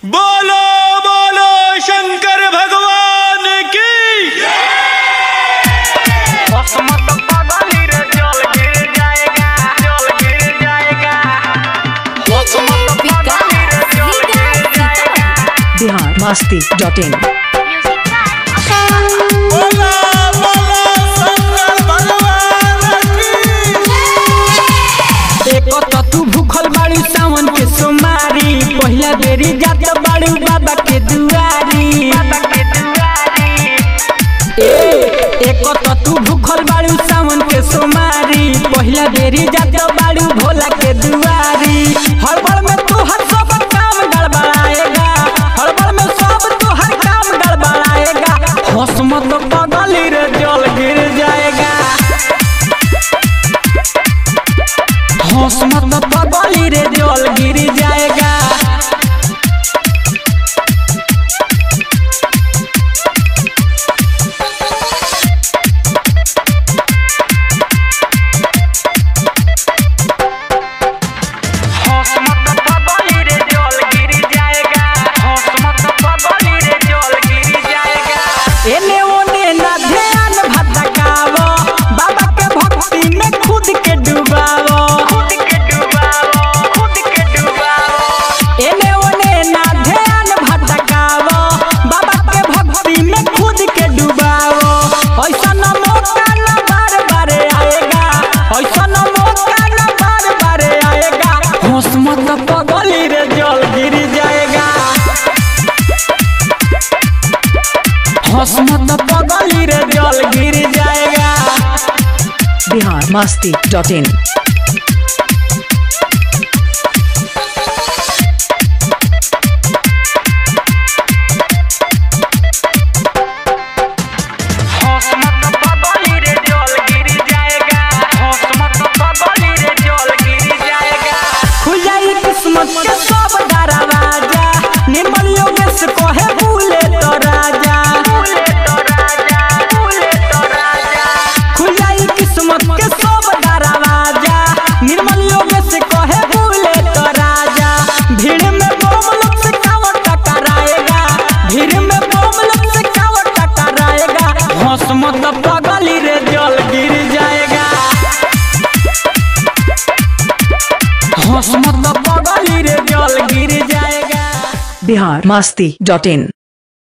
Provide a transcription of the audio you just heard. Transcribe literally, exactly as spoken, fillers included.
बोलो बोलो शंकर भगवान की। Bihar Masti dot in. तू भूखल बाड़ू सावन के सोमारी, पहिला बेरी जात बाड़ू बाबा के दुआरी। एक तो तू भूखल बाड़ू सावन के सोमारी, पहिला बेरी जात बाड़ू भोला के दुआरी। हड़बड़ में तू हर सब काम गड़बड़ाएगा, हड़बड़ में सब तू हर काम गड़बड़ाएगा। होश मत पगली रे जल गिर जाएगा, होश मत पगली रे जल गिर जाएगा। होश मत पगली रे जल गिर जाएगा, होश मत पगली रे जल गिर जाएगा। एने ओने ना ध्यान भटकावो, बाबा के भक्ति में खुद के डुबावो। एने ओने ना ध्यान भटकावो, बाबा के भक्ति में खुद के डुबावो। ऐसा न मौका न बार बार आएगा, ऐसा न मौका न बार बार आएगा। होश मत पगली रे जल गिर जाएगा, होश मत पगली रे जल गिर जाएगा। Bihar Masti dot in. होश मत पगली रे जल गिर जाएगा, होश मत पगली रे जल गिर जाएगा। खुल जाई किस्मत के सब दरवाजा, निर्मल योगेश कहे भूले तो राजा। खुल जाई किस्मत के सब दरवाजा, निर्मल योगेश कहे भूले तो राजा। भीड़ में बम लोग से कावड़ टकराएगा, भीड़ में बम लोग से कावड़ टकराएगा। होश मत पगली रे जल गिर जाएगा, होश मत पगली रे जल गिर जाएगा। बिहार मस्ती डॉट इन।